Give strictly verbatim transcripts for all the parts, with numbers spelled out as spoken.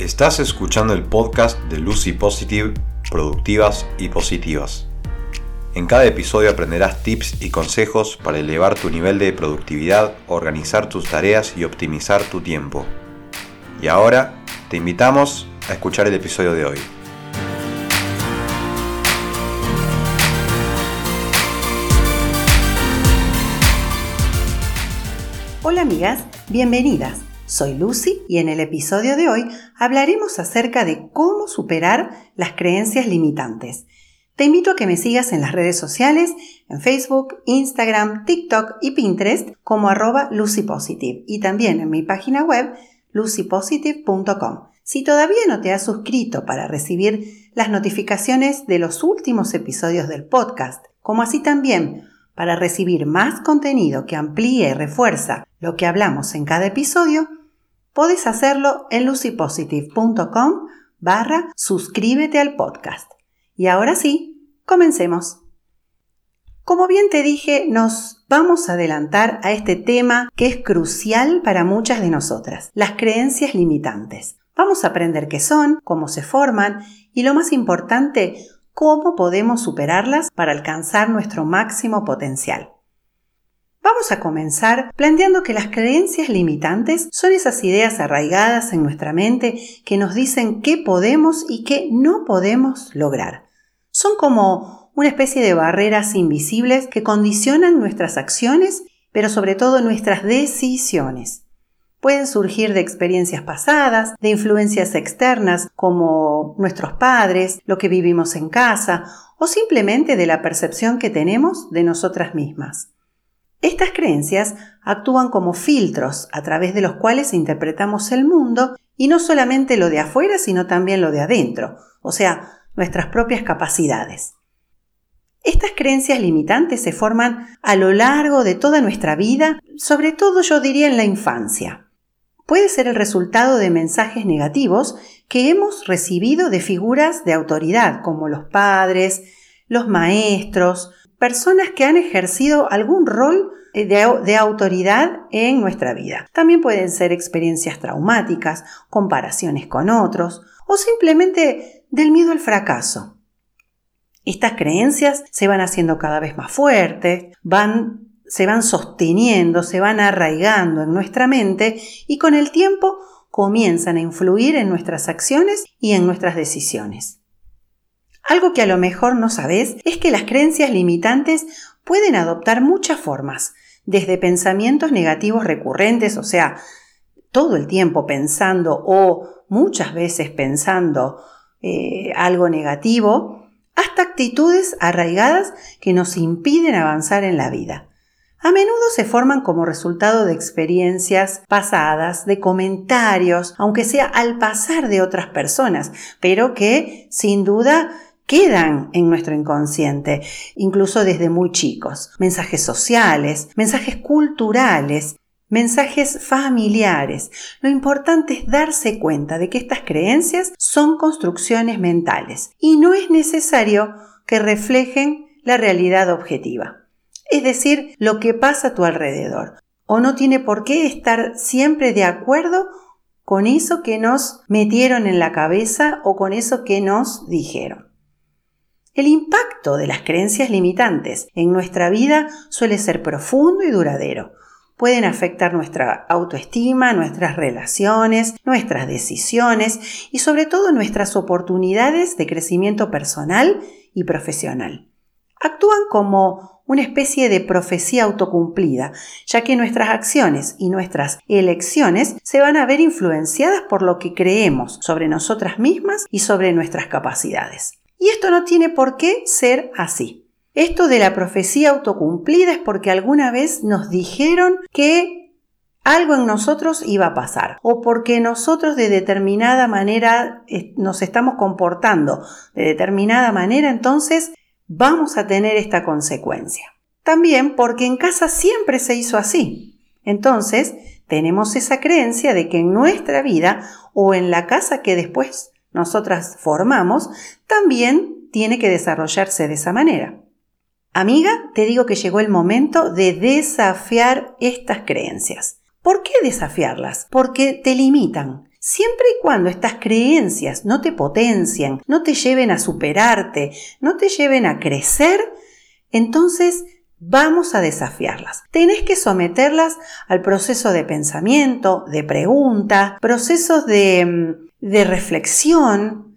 Estás escuchando el podcast de Lucy Positive, Productivas y Positivas. En cada episodio aprenderás tips y consejos para elevar tu nivel de productividad, organizar tus tareas y optimizar tu tiempo. Y ahora te invitamos a escuchar el episodio de hoy. Hola amigas, bienvenidas. Soy Lucy y en el episodio de hoy hablaremos acerca de cómo superar las creencias limitantes. Te invito a que me sigas en las redes sociales, en Facebook, Instagram, TikTok y Pinterest como arroba lucypositive y también en mi página web lucy positive punto com. Si todavía no te has suscrito para recibir las notificaciones de los últimos episodios del podcast, como así también para recibir más contenido que amplíe y refuerza lo que hablamos en cada episodio, podés hacerlo en lucypositive punto com barra suscríbete al podcast. Y ahora sí, comencemos. Como bien te dije, nos vamos a adelantar a este tema que es crucial para muchas de nosotras, las creencias limitantes. Vamos a aprender qué son, cómo se forman y lo más importante, cómo podemos superarlas para alcanzar nuestro máximo potencial. Vamos a comenzar planteando que las creencias limitantes son esas ideas arraigadas en nuestra mente que nos dicen qué podemos y qué no podemos lograr. Son como una especie de barreras invisibles que condicionan nuestras acciones, pero sobre todo nuestras decisiones. Pueden surgir de experiencias pasadas, de influencias externas como nuestros padres, lo que vivimos en casa o simplemente de la percepción que tenemos de nosotras mismas. Estas creencias actúan como filtros a través de los cuales interpretamos el mundo y no solamente lo de afuera, sino también lo de adentro, o sea, nuestras propias capacidades. Estas creencias limitantes se forman a lo largo de toda nuestra vida, sobre todo yo diría en la infancia. Puede ser el resultado de mensajes negativos que hemos recibido de figuras de autoridad, como los padres, los maestros, personas que han ejercido algún rol de, de autoridad en nuestra vida. También pueden ser experiencias traumáticas, comparaciones con otros o simplemente del miedo al fracaso. Estas creencias se van haciendo cada vez más fuertes, van, se van sosteniendo, se van arraigando en nuestra mente y con el tiempo comienzan a influir en nuestras acciones y en nuestras decisiones. Algo que a lo mejor no sabes es que las creencias limitantes pueden adoptar muchas formas, desde pensamientos negativos recurrentes, o sea, todo el tiempo pensando o muchas veces pensando eh, algo negativo, hasta actitudes arraigadas que nos impiden avanzar en la vida. A menudo se forman como resultado de experiencias pasadas, de comentarios, aunque sea al pasar de otras personas, pero que sin duda quedan en nuestro inconsciente, incluso desde muy chicos. Mensajes sociales, mensajes culturales, mensajes familiares. Lo importante es darse cuenta de que estas creencias son construcciones mentales y no es necesario que reflejen la realidad objetiva. Es decir, lo que pasa a tu alrededor. O no tiene por qué estar siempre de acuerdo con eso que nos metieron en la cabeza o con eso que nos dijeron. El impacto de las creencias limitantes en nuestra vida suele ser profundo y duradero. Pueden afectar nuestra autoestima, nuestras relaciones, nuestras decisiones y sobre todo nuestras oportunidades de crecimiento personal y profesional. Actúan como una especie de profecía autocumplida, ya que nuestras acciones y nuestras elecciones se van a ver influenciadas por lo que creemos sobre nosotras mismas y sobre nuestras capacidades. Y esto no tiene por qué ser así. Esto de la profecía autocumplida es porque alguna vez nos dijeron que algo en nosotros iba a pasar o porque nosotros de determinada manera nos estamos comportando de determinada manera, entonces vamos a tener esta consecuencia. También porque en casa siempre se hizo así. Entonces tenemos esa creencia de que en nuestra vida o en la casa que después nosotras formamos, también tiene que desarrollarse de esa manera. Amiga, te digo que llegó el momento de desafiar estas creencias. ¿Por qué desafiarlas? Porque te limitan. Siempre y cuando estas creencias no te potencien, no te lleven a superarte, no te lleven a crecer, entonces vamos a desafiarlas. Tenés que someterlas al proceso de pensamiento, de pregunta, procesos de, de reflexión,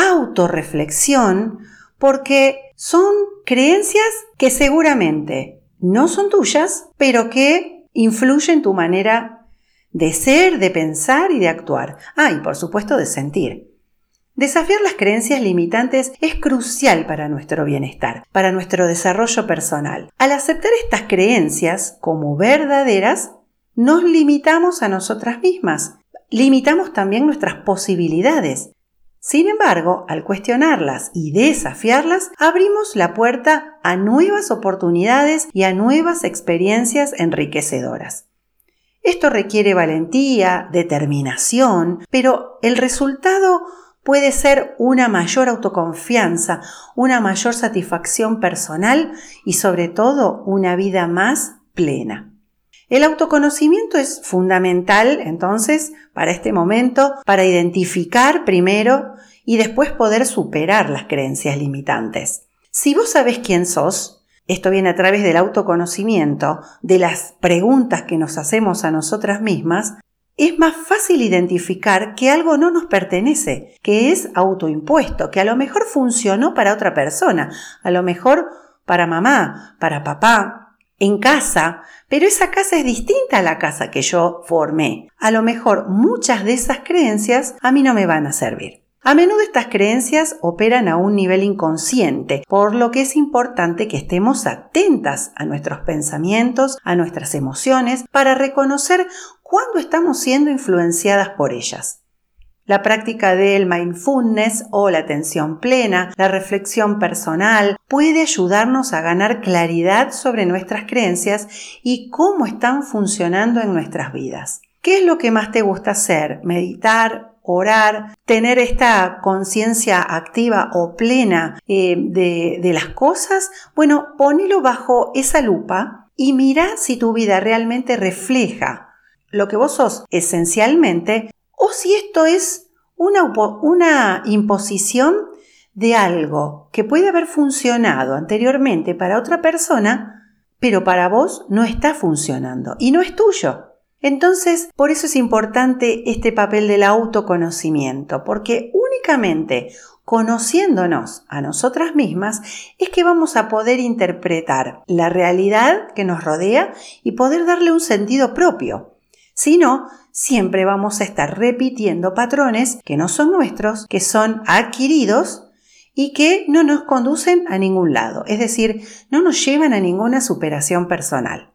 autorreflexión, porque son creencias que seguramente no son tuyas, pero que influyen en tu manera de ser, de pensar y de actuar. Ah, y por supuesto de sentir. Desafiar las creencias limitantes es crucial para nuestro bienestar, para nuestro desarrollo personal. Al aceptar estas creencias como verdaderas, nos limitamos a nosotras mismas. Limitamos también nuestras posibilidades. Sin embargo, al cuestionarlas y desafiarlas, abrimos la puerta a nuevas oportunidades y a nuevas experiencias enriquecedoras. Esto requiere valentía, determinación, pero el resultado puede ser una mayor autoconfianza, una mayor satisfacción personal y sobre todo una vida más plena. El autoconocimiento es fundamental, entonces, para este momento, para identificar primero y después poder superar las creencias limitantes. Si vos sabés quién sos, esto viene a través del autoconocimiento, de las preguntas que nos hacemos a nosotras mismas, es más fácil identificar que algo no nos pertenece, que es autoimpuesto, que a lo mejor funcionó para otra persona, a lo mejor para mamá, para papá, en casa, pero esa casa es distinta a la casa que yo formé. A lo mejor muchas de esas creencias a mí no me van a servir. A menudo estas creencias operan a un nivel inconsciente, por lo que es importante que estemos atentas a nuestros pensamientos, a nuestras emociones, para reconocer cuándo estamos siendo influenciadas por ellas. La práctica del mindfulness o la atención plena, la reflexión personal, puede ayudarnos a ganar claridad sobre nuestras creencias y cómo están funcionando en nuestras vidas. ¿Qué es lo que más te gusta hacer? ¿Meditar? Orar, tener esta conciencia activa o plena eh, de, de las cosas, bueno, ponelo bajo esa lupa y mira si tu vida realmente refleja lo que vos sos esencialmente o si esto es una, una imposición de algo que puede haber funcionado anteriormente para otra persona, pero para vos no está funcionando y no es tuyo. Entonces, por eso es importante este papel del autoconocimiento, porque únicamente conociéndonos a nosotras mismas es que vamos a poder interpretar la realidad que nos rodea y poder darle un sentido propio. Si no, siempre vamos a estar repitiendo patrones que no son nuestros, que son adquiridos y que no nos conducen a ningún lado, es decir, no nos llevan a ninguna superación personal.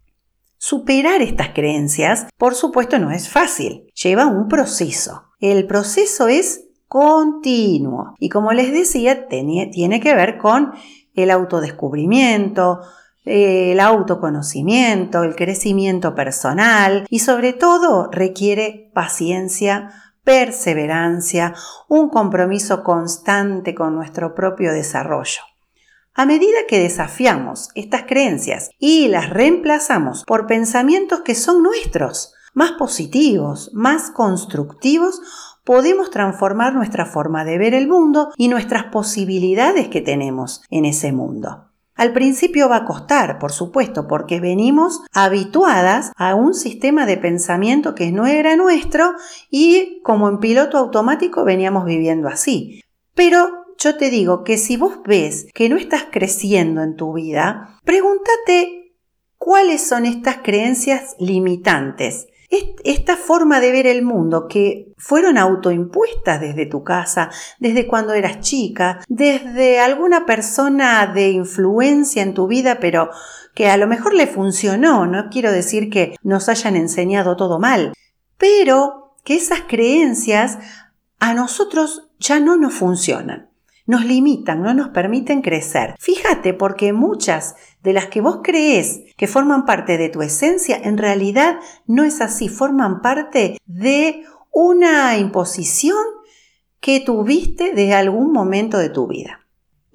Superar estas creencias, por supuesto, no es fácil, lleva un proceso. El proceso es continuo y, como les decía, tiene que ver con el autodescubrimiento, el autoconocimiento, el crecimiento personal y, sobre todo, requiere paciencia, perseverancia, un compromiso constante con nuestro propio desarrollo. A medida que desafiamos estas creencias y las reemplazamos por pensamientos que son nuestros, más positivos, más constructivos, podemos transformar nuestra forma de ver el mundo y nuestras posibilidades que tenemos en ese mundo. Al principio va a costar, por supuesto, porque venimos habituadas a un sistema de pensamiento que no era nuestro y, como en piloto automático, veníamos viviendo así. Pero yo te digo que si vos ves que no estás creciendo en tu vida, pregúntate cuáles son estas creencias limitantes, esta forma de ver el mundo que fueron autoimpuestas desde tu casa, desde cuando eras chica, desde alguna persona de influencia en tu vida, pero que a lo mejor le funcionó. No quiero decir que nos hayan enseñado todo mal, pero que esas creencias a nosotros ya no nos funcionan. Nos limitan, no nos permiten crecer. Fíjate, porque muchas de las que vos creés que forman parte de tu esencia, en realidad no es así, forman parte de una imposición que tuviste de algún momento de tu vida.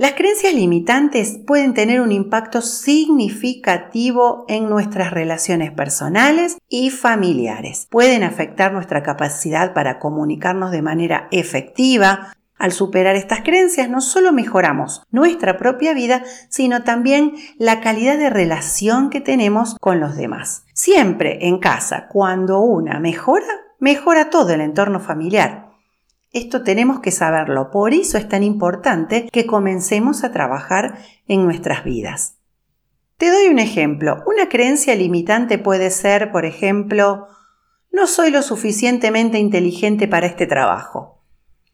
Las creencias limitantes pueden tener un impacto significativo en nuestras relaciones personales y familiares. Pueden afectar nuestra capacidad para comunicarnos de manera efectiva. Al superar estas creencias, no solo mejoramos nuestra propia vida, sino también la calidad de relación que tenemos con los demás. Siempre en casa, cuando una mejora, mejora todo el entorno familiar. Esto tenemos que saberlo, por eso es tan importante que comencemos a trabajar en nuestras vidas. Te doy un ejemplo. Una creencia limitante puede ser, por ejemplo, no soy lo suficientemente inteligente para este trabajo.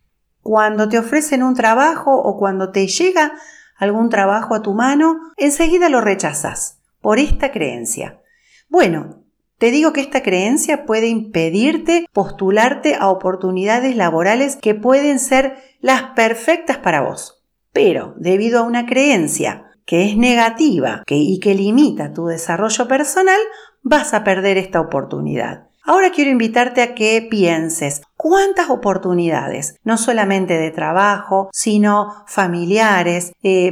Cuando te ofrecen un trabajo o cuando te llega algún trabajo a tu mano, enseguida lo rechazas por esta creencia. Bueno, te digo que esta creencia puede impedirte postularte a oportunidades laborales que pueden ser las perfectas para vos. Pero debido a una creencia que es negativa que, y que limita tu desarrollo personal, vas a perder esta oportunidad. Ahora quiero invitarte a que pienses cuántas oportunidades, no solamente de trabajo, sino familiares, eh,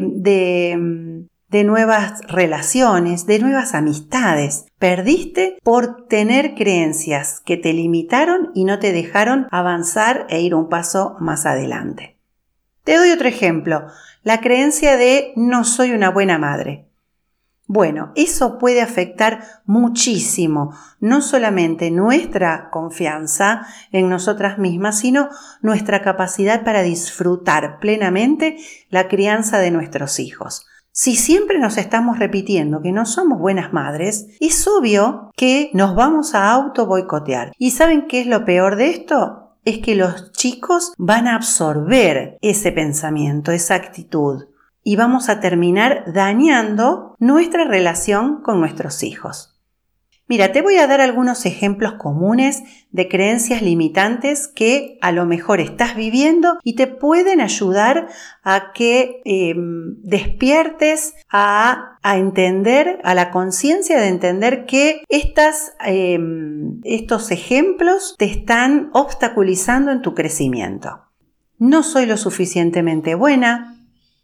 de... de nuevas relaciones, de nuevas amistades. Perdiste por tener creencias que te limitaron y no te dejaron avanzar e ir un paso más adelante. Te doy otro ejemplo, la creencia de no soy una buena madre. Bueno, eso puede afectar muchísimo, no solamente nuestra confianza en nosotras mismas, sino nuestra capacidad para disfrutar plenamente la crianza de nuestros hijos. Si siempre nos estamos repitiendo que no somos buenas madres, es obvio que nos vamos a auto boicotear. ¿Y saben qué es lo peor de esto? Es que los chicos van a absorber ese pensamiento, esa actitud, y vamos a terminar dañando nuestra relación con nuestros hijos. Mira, te voy a dar algunos ejemplos comunes de creencias limitantes que a lo mejor estás viviendo y te pueden ayudar a que eh, despiertes a, a entender, a la conciencia de entender que estas, eh, estos ejemplos te están obstaculizando en tu crecimiento. No soy lo suficientemente buena,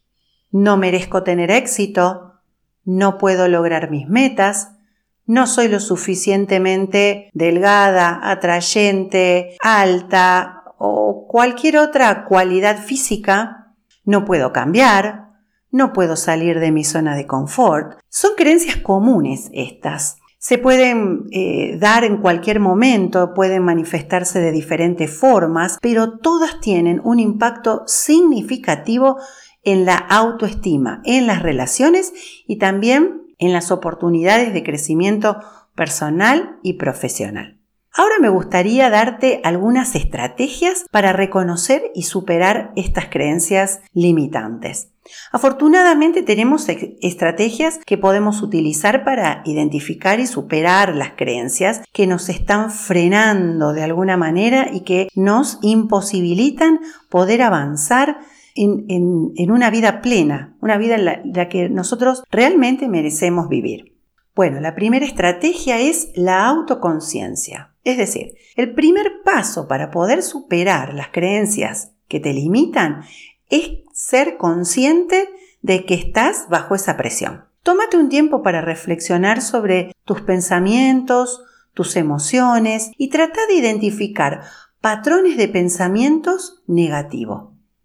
no merezco tener éxito, no puedo lograr mis metas, no soy lo suficientemente delgada, atrayente, alta o cualquier otra cualidad física. No puedo cambiar, no puedo salir de mi zona de confort. Son creencias comunes estas. Se pueden eh, dar en cualquier momento, pueden manifestarse de diferentes formas, pero todas tienen un impacto significativo en la autoestima, en las relaciones y también en las oportunidades de crecimiento personal y profesional. Ahora me gustaría darte algunas estrategias para reconocer y superar estas creencias limitantes. Afortunadamente tenemos estrategias que podemos utilizar para identificar y superar las creencias que nos están frenando de alguna manera y que nos imposibilitan poder avanzar En, en, en una vida plena, una vida en la, la que nosotros realmente merecemos vivir. Bueno, la primera estrategia es la autoconciencia. Es decir, el primer paso para poder superar las creencias que te limitan es ser consciente de que estás bajo esa presión. Tómate un tiempo para reflexionar sobre tus pensamientos, tus emociones y trata de identificar patrones de pensamientos negativos.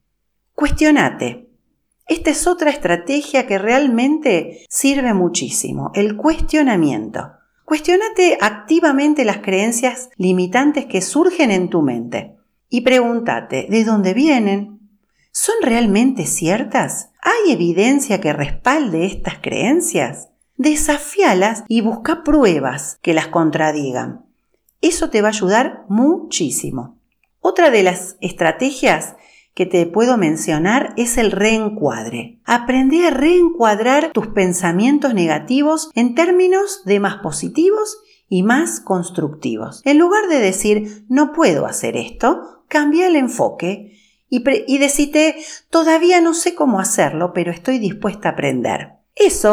Cuestionate. Esta es otra estrategia que realmente sirve muchísimo, el cuestionamiento. Cuestionate activamente las creencias limitantes que surgen en tu mente y pregúntate ¿de dónde vienen? ¿Son realmente ciertas? ¿Hay evidencia que respalde estas creencias? Desafíalas y busca pruebas que las contradigan. Eso te va a ayudar muchísimo. Otra de las estrategias que te puedo mencionar es el reencuadre. Aprende a reencuadrar tus pensamientos negativos en términos de más positivos y más constructivos. En lugar de decir, no puedo hacer esto, cambia el enfoque y, pre- y decite, todavía no sé cómo hacerlo, pero estoy dispuesta a aprender. Eso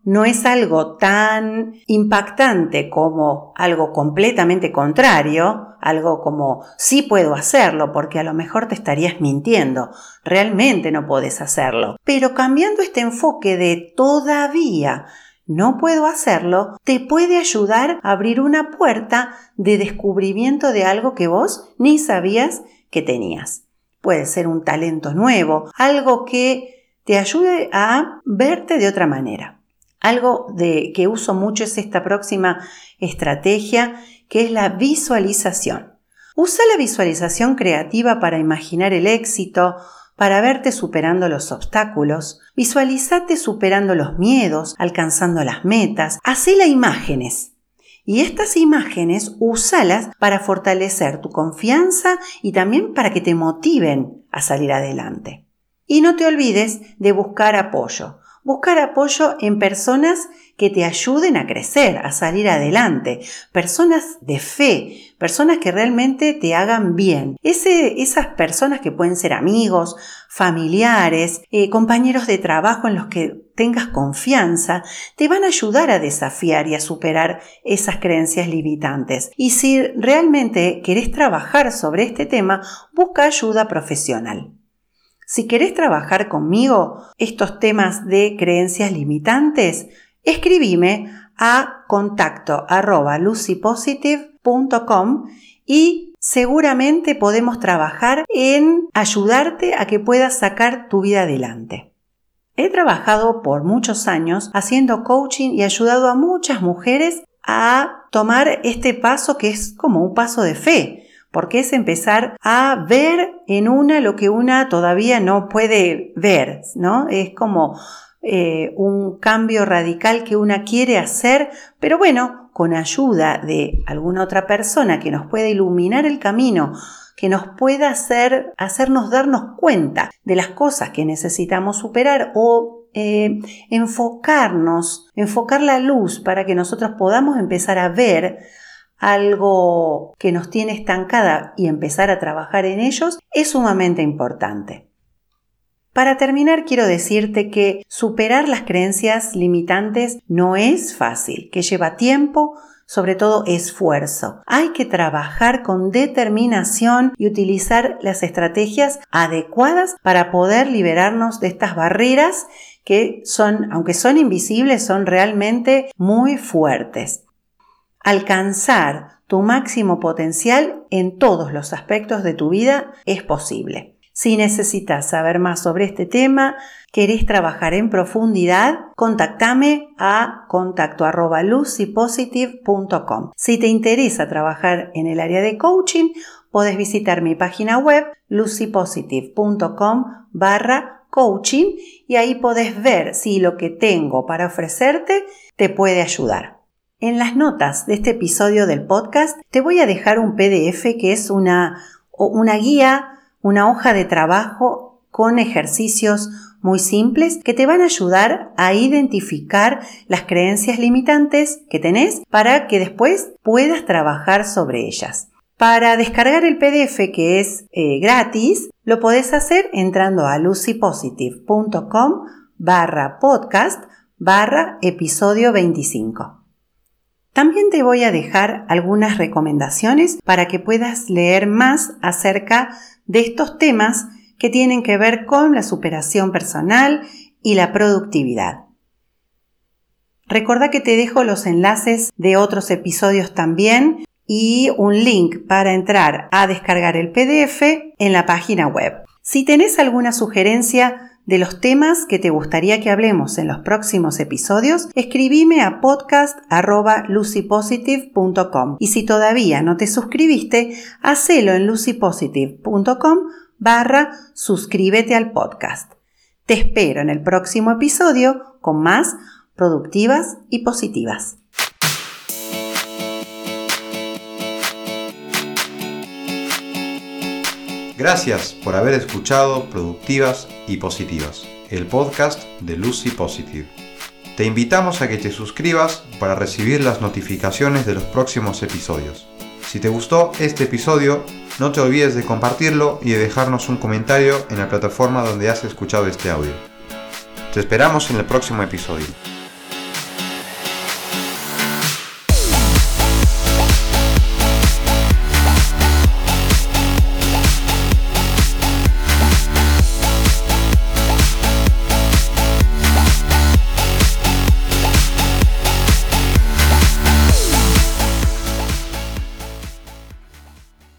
no es algo tan impactante como algo completamente contrario, algo como sí puedo hacerlo, porque a lo mejor te estarías mintiendo, realmente no podés hacerlo. Pero cambiando este enfoque de todavía no puedo hacerlo, te puede ayudar a abrir una puerta de descubrimiento de algo que vos ni sabías que tenías. Puede ser un talento nuevo, algo que te ayude a verte de otra manera. Algo de, que uso mucho es esta próxima estrategia, que es la visualización. Usa la visualización creativa para imaginar el éxito, para verte superando los obstáculos. Visualízate superando los miedos, alcanzando las metas. Hacela imágenes. Y estas imágenes, úsalas para fortalecer tu confianza y también para que te motiven a salir adelante. Y no te olvides de buscar apoyo. Buscar apoyo en personas que te ayuden a crecer, a salir adelante. Personas de fe, personas que realmente te hagan bien. Ese, esas personas que pueden ser amigos, familiares, eh, compañeros de trabajo en los que tengas confianza, te van a ayudar a desafiar y a superar esas creencias limitantes. Y si realmente querés trabajar sobre este tema, busca ayuda profesional. Si querés trabajar conmigo estos temas de creencias limitantes, escribime a contacto arroba lucy positive punto com y seguramente podemos trabajar en ayudarte a que puedas sacar tu vida adelante. He trabajado por muchos años haciendo coaching y ayudado a muchas mujeres a tomar este paso que es como un paso de fe. Porque es empezar a ver en una lo que una todavía no puede ver, ¿no? Es como eh, un cambio radical que una quiere hacer, pero bueno, con ayuda de alguna otra persona que nos pueda iluminar el camino, que nos pueda hacer, hacernos darnos cuenta de las cosas que necesitamos superar o eh, enfocarnos, enfocar la luz para que nosotros podamos empezar a ver algo que nos tiene estancada y empezar a trabajar en ellos, es sumamente importante. Para terminar, quiero decirte que superar las creencias limitantes no es fácil, que lleva tiempo, sobre todo esfuerzo. Hay que trabajar con determinación y utilizar las estrategias adecuadas para poder liberarnos de estas barreras que son, aunque son invisibles, son realmente muy fuertes. Alcanzar tu máximo potencial en todos los aspectos de tu vida es posible. Si necesitas saber más sobre este tema, querés trabajar en profundidad, contactame a contacto arroba lucy positive punto com. Si te interesa trabajar en el área de coaching, podés visitar mi página web lucy positive punto com barra coaching y ahí podés ver si lo que tengo para ofrecerte te puede ayudar. En las notas de este episodio del podcast te voy a dejar un P D F que es una, una guía, una hoja de trabajo con ejercicios muy simples que te van a ayudar a identificar las creencias limitantes que tenés para que después puedas trabajar sobre ellas. Para descargar el P D F que es eh, gratis, lo podés hacer entrando a lucy positive punto com barra podcast barra episodio veinticinco. También te voy a dejar algunas recomendaciones para que puedas leer más acerca de estos temas que tienen que ver con la superación personal y la productividad. Recordá que te dejo los enlaces de otros episodios también y un link para entrar a descargar el P D F en la página web. Si tenés alguna sugerencia de los temas que te gustaría que hablemos en los próximos episodios, escribime a podcast arroba lucy positive punto com y si todavía no te suscribiste, hacelo en lucy positive punto com barra suscríbete al podcast. Te espero en el próximo episodio con más productivas y positivas. Gracias por haber escuchado Productivas y Positivas, el podcast de Lucy Positive. Te invitamos a que te suscribas para recibir las notificaciones de los próximos episodios. Si te gustó este episodio, no te olvides de compartirlo y de dejarnos un comentario en la plataforma donde has escuchado este audio. Te esperamos en el próximo episodio.